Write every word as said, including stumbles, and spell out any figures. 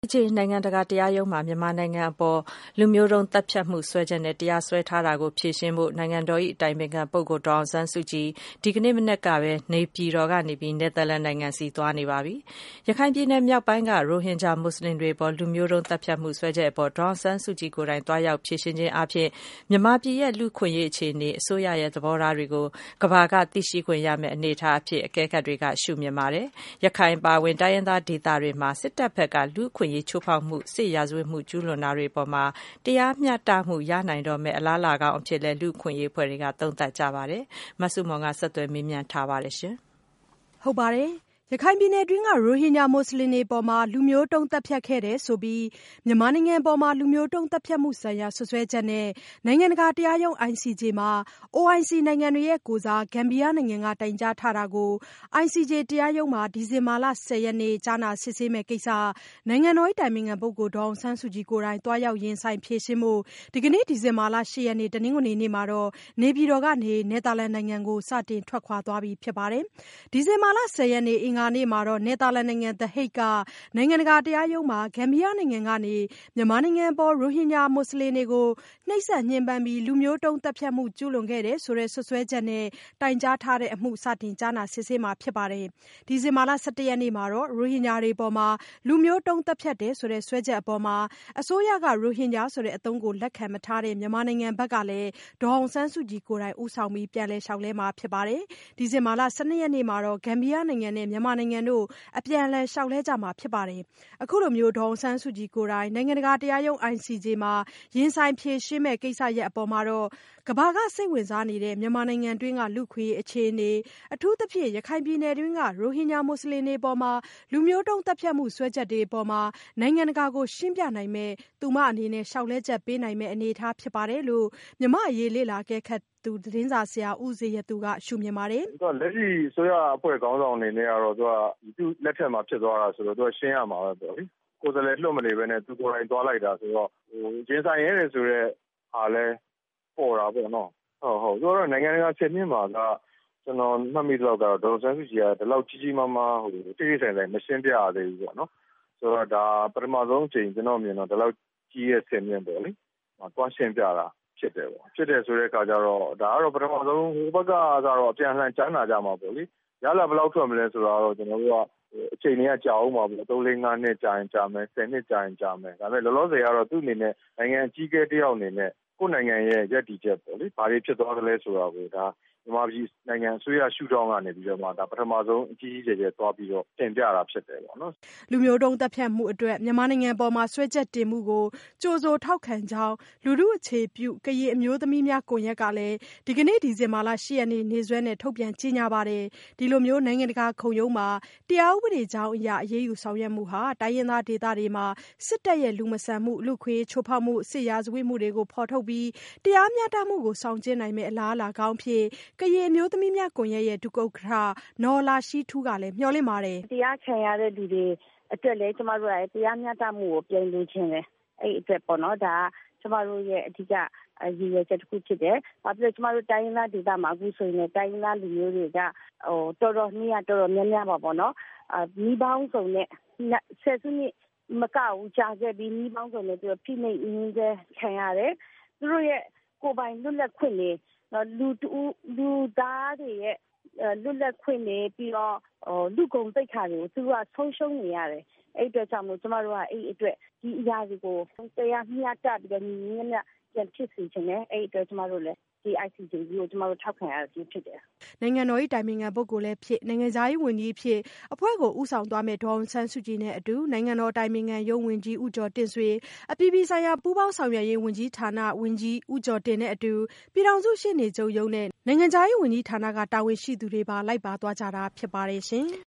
ကြီးနိုင်ငံတကာတရားရုံးမှာမြန်မာနိုင်ငံအပေါ်လူမျိုးတုံးသတ်ဖြတ်မှုစွဲချက်နဲ့တရားစွဲထားတာကိုဖြေရှင်းဖို့နိုင်ငံတော်၏အတိုင်ပင်ခံပုဂ္ဂိုလ်ဒေါ်အောင်ဆန်းစုကြည်ဒီကနေ့မနက်ကပဲနေပြည်တော်ကနေပြီးနယ်သာလန်နိုင်ငံစီသွားနေပါပြီ။ရခိုင်ပြည်နယ်မြောက်ပိုင်းကရိုဟင်ဂျာမွတ်စလင်တွေအပေါ်လူမျိုးတုံးသတ်ဖြတ်မှုစွဲချက်အပေါ်ဒေါ်အောင်ဆန်းစုကြည်ကိုယ်တိုင်သွားရောက်ဖြေရှင်းခြင်းအပြင်မြန်မာပြည်ရဲ့လူ့ခွင့်ရေးအခြေအနေအစိုးရရဲ့သဘောထားတွေကိုကမ္ဘာကသိရှိခွင့်ရမယ့်အနေအထားအဖြစ်အကဲခတ်တွေကရှုမြင်ပါတယ်။ရခိုင်ပါဝင်တိုင်းရင်းသားဒေသတွေမှာစစ်တပ်ဘက်ကလူ့ခွင့်ရေးချိုးဖောက်မှုစစ်ရာဇဝတ်မှုကျူးလွန်တာတွေပေါ်မှာတရားမျှတမှုရနိုင်တော့မယ့်အလားအလာကောင်းအဖြစ်လဲလူ့ခွင့်ရေးအဖွဲ့တွေကသုံးသပ်ကြပါတယ်။မဆုမွန်ကဆက်သွယ်မေးမြန်းထားပါတယ်ရှင်။ဟုတ်ပါတယ်။ရခိုင်ပြည်နယ်တွင်းကရိုဟင်ဂျာမွတ်စလင်တွေပေါ်မှာလူမျိုးတုံးသတ်ဖြတ်ခဲ့တယ်ဆိုပြီးမြန်မာနိုင်ငံပေါ်မှာလူမျိုးတုံးသတ်ဖြတ်မှုဆိုင်ရာဆွဆွဲချက်နဲ့နိုင်ငံတကာတရားရုံး I C J မှာ O I C နိုင်ငံတွေရဲ့ကိုယ်စားဂမ်ဘီယာနိုင်ငံကတိုင်ကြားထားတာကို I C J တရားရုံးမှာဒီဇင်ဘာလဆယ်ရက်နေ့ကြားနာစစ်ဆေးမယ့်ကိစ္စနိုင်ငံတော်၏တိုင်ပင်ခံပုဂ္ဂိုလ်ဒေါ်အောင်ဆန်းစုကြည်ကိုယ်တိုင်သွားရောက်ရင်ဆိုင်ဖြေရှင်းဖို့ဒီကနေ့ဒီဇင်ဘာလရှစ်ရက်နေ့တနင်္ဂနွေနေ့မှာတော့နေပြည်တော်ကနေနယ်သာလန်နိုင်ငံကိုစတင်ထွက်ခွာသွားပြီဖြစ်ပါတယ်။ဒီဇင်ဘာလဆယ်ရက်နေ့အင်္ဂါနေ့မှာတော့နယ်သာလန်နိုင်ငံ The Hague ကနိုင်ငံတကာတရားရုံးမှာဂမ်ဘီယာနိုင်ငံကနေမြန်မာနိုင်ငံပေါ်ရိုဟင်ဂျာမွတ်စလင်တွေကိုနှိပ်စက်ညှဉ်းပန်းပြီးလူမျိုးတုံးသတ်ဖြတ်မှုကျူးလွန်ခဲ့တယ်ဆိုတဲ့ဆွဆွဲချက်နဲ့တိုင်ကြားထားတဲ့အမှုစတင်ကြားနာစစ်ဆေးမှာဖြစ်ပါတယ်။ဒီဇင်ဘာလဆယ့်တစ်ရက်နေ့မှာတော့ရိုဟင်ဂျာတွေပေါ်မှာလူမျိုးတုံးသတ်ဖြတ်တယ်ဆိုတဲ့ဆွဲချက်အပေါ်မှာအစိုးရကရိုဟင်ဂျာဆိုတဲ့အသုံးကိုလက်ခံမထားတဲ့မြန်မာနိုင်ငံဘက်ကလည်းဒေါ်အောင်ဆန်းစုကြည်ကိုယ်တိုင်ဦးဆောင်ပြီးပြန်လည်လျှောက်လဲမှာဖြစ်ပါတယ်။ဒီဇင်ဘာလဆယ့်နှစ်ရက်နေ့မှာတော့ဂမ်ဘီယာနိုင်ငံနဲ့မြန်မာနိုင်ငံတို့အပြန်အလှန်လျှောက်လဲကြမှာဖြစ်ပါတယ်။အခုလိုမျိုးဒေါ်အောင်ဆန်းစုကြည်ကိုယ်တိုင်နိုင်ငံတကာတရားရုံး I C J မှာရင်ဆိုင်ဖြေရှင်းမဲ့ကိစ္စရပ်အပေါ်မှာတော့ကမ္ဘာကစိတ်ဝင်စားနေတဲ့မြန်မာနိုင်ငံတွင်းကလူ့ခွင့်ရေးအခြေအနေအထူးသဖြင့်ရခိုင်ပြည်နယ်တွင်းကရိုဟင်ဂျာမွတ်စလင်တွေပေါ်မှာလူမျိုးတုံးသတ်ဖြတ်မှုဆွဲချက်တွေပေါ်မှာနိုင်ငံတကာကိုရှင်းပြနိုင်မဲ့သူမအနေနဲ့လျှောက်လဲချက်ပေးနိုင်မဲ့အနေအထားဖြစ်ပါတယ်လို့မြန်မာအရေးလေ့လာကဲခတ်သူသတင်းစာဆရာဦးဇေယျသူကရှုမြင်ပါတယ်။သူကလက်ရှိဆိုရအဖွဲ့ခေါင်းဆောင်အနေနဲ့ကတော့သူကသူ့လက်ထက်မှာဖြစ်သွားတာဆိုတော့သူကရှင်းရမှာပဲပေါ့လေ။ကိုယ်စလဲလွတ်မနေပဲနဲ့သူကိုယ်တိုင်သွားလိုက်တာဆိုတော့ဟိုဂျင်းဆိုင်ရဲတယ်ဆိုတော့အားလဲပေါ်တာပေါ့နော်။ဟုတ်ဟုတ်သူကတော့နိုင်ငံတကာဆက်မြင့်မှာကကျွန်တော်မှတ်မိတော့ကတော့ဒေါ်ဆန်းစုကြည်ကဒီလောက်ကြီးကြီးမားမားဟိုတိတိကျကျမရှင်းပြရသေးဘူးပေါ့နော်။ဆိုတော့ဒါပထမဆုံးအချိန်ကျွန်တော်မြင်တော့ဒီလောက်ကြီးရဲ့ဆက်မြင့်ပေါ့လေ။ဟောသွားရှင်းပြတာဖြစ်တယ်ပေါ့ဖြစ်တယ်ဆိုတဲ့အခါကျတော့ဒါကတော့ပထမဆုံးဟိုဘက်ကကတော့အပြန်အလှန်ကြားနာကြမှာပေါ့လေရလာဘယ်လောက်ထွက်မလဲဆိုတော့ကျွန်တော်တို့ကအချိန်တွေကကြာအောင်ပါပေါ့သုံးလေးငါးနှစ်ကြာရင်ကြာမယ်ဆယ်နှစ်ကြာရင်ကြာမယ်ဒါပေမဲ့လောလောဆယ်ကတော့သူ့အနေနဲ့နိုင်ငံအကြီးအကဲတယောက်အနေနဲ့ကိုယ်နိုင်ငံရဲ့ရည်တည်ချက်ပေါ့လေဘာတွေဖြစ်သွားသလဲဆိုတော့ဒါမြန်မာပြည်နိုင်ငံအစိုးရရှုထောင့်ကနေပြီးတော့မှဒါပထမဆုံးအကြီးကြီးကျယ်ကျယ်သွားပြီးတော့တင်ပြတာဖြစ်တယ်ပေါ့နော်လူမျိုးတုံးတပ်ဖြတ်မှုအတွက်မြန်မာနိုင်ငံပေါ်မှာဆွဲချက်တင်မှုကိုကြိုဆိုထောက်ခံကြောင်းလူထုအခြေပြုကရင်အမျိုးသမီးများကွန်ရက်ကလည်းဒီကနေ့ဒီဇင်ဘာလရှစ်ရက်နေ့နေ့စွဲနဲ့ထုတ်ပြန်ကြေညာပါတယ်ဒီလိုမျိုးနိုင်ငံတကာခုံရုံးမှာတရားဥပဒေကြောင်းအရာအရေးယူဆောင်ရွက်မှုဟာတိုင်းရင်းသားဒေသတွေမှာစစ်တပ်ရဲ့လူမဆန်မှုလူခွေးချိုးဖောက်မှုစစ်ရာဇဝတ်မှုတွေကိုဖော်ထုတ်ပြီးတရားမျှတမှုကိုဆောင်ကျဉ်နိုင်မယ့်အလားအလာကောင်းဖြစ်ကရင်အမျိုးသမီးများကွန်ရက်ရဲ့ဒုက္ခနော်လာရှိထူးကလည်းမျှော်လင့်ပါတယ်တရားခံရတဲ့လူတွေအတွက်လည်းကျမတို့ကတရားမျှတမှုကိုပြန်လို့ခြင်းတယ်အဲ့အတွက်ပေါ့နော်ဒါကျမတို့ရဲ့အဓိကရည်ရွယ်ချက်တစ်ခုဖြစ်တယ်။ဘာဖြစ်လို့ကျမတို့တိုင်းရင်းသားဒေသမှာအခုဆိုရင်တိုင်းရင်းသားလူမျိုးတွေကဟိုတော်တော်နည်းတော်တော်များများပါပေါ့နော်။အာမိပေါင်းစုံနဲ့ဆယ်စုနှစ်မကဘူးကြာခဲ့ပြီးမိပေါင်းစုံနဲ့သူဖိနှိပ်ရင်းစေခံရတယ်။သူတို့ရဲ့ကိုယ်ပိုင်လွတ်လပ်ခွင့်တွေလူလူသားတွေရဲ့လွတ်လပ်ခွင့်တွေပြီးတော့လူကုန်သိက္ခာတွေကိုသူကဆုံးရှုံးနေရတယ်အဲ့အတွက်ကြောင့်မို့ကျမတို့ကအဲ့အတွက်ဒီအရာတွေကိုတရားမျှတပြီးတော့ညီညီမျှမျှပြန်ဖြစ်စေချင်တယ်အဲ့အတွက်ကျမတို့လည်းဒီ I C J ကိုကျမတို့ထောက်ခံရတာဖြစ်တယ်နိုင်ငံတော်၏တိုင်ပင်ခံပုဂ္ဂိုလ်လည်းဖြစ်နိုင်ငံသားရေးဝန်ကြီးဖြစ်အဖွဲ့ကိုဦးဆောင်သွားမဲ့ဒေါ်အောင်ဆန်းစုကြည်နဲ့အတူနိုင်ငံတော်တိုင်ပင်ခံရုံးဝန်ကြီးဦးကျော်တင့်ဆွေအပြည်ပြည်ဆိုင်ရာပူးပေါင်းဆောင်ရွက်ရေးဝန်ကြီးဌာနဝန်ကြီးဦးကျော်တင်နဲ့အတူပြည်ထောင်စုရှေ့နေချုပ်ရုံးနဲ့နိုင်ငံသားရေးဝန်ကြီးဌာနကတာဝန်ရှိသူတွေပါလိုက်ပါသွားကြတာဖြစ်ပါတယ်ရှင်